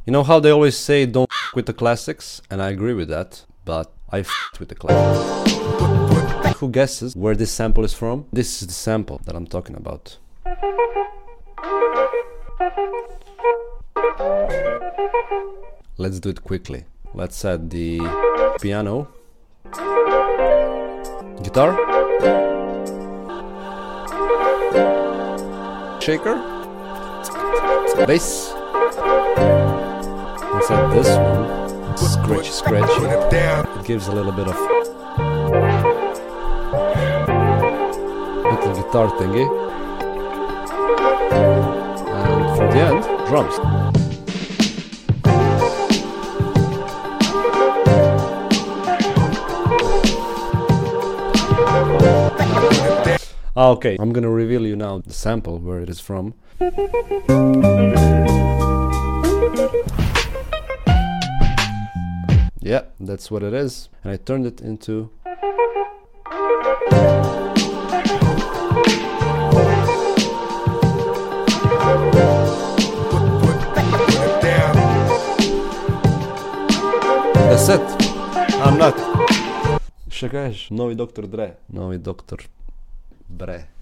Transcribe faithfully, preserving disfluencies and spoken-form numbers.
You know how they always say don't f with the classics? And I agree with that, but I f with the classics. Who guesses where this sample is from? This is the sample that I'm talking about. Let's do it quickly. Let's add the piano, guitar, shaker, bass. Let's add this one, scratchy scratchy. It gives a little bit of little guitar thingy. And for the end, drums. Ah, okay, I'm gonna reveal you now the sample, where it is from. Yeah, that's what it is. And I turned it into... That's it. I'm not. Шагаш. Нови доктор Dre. Нови доктор Bre.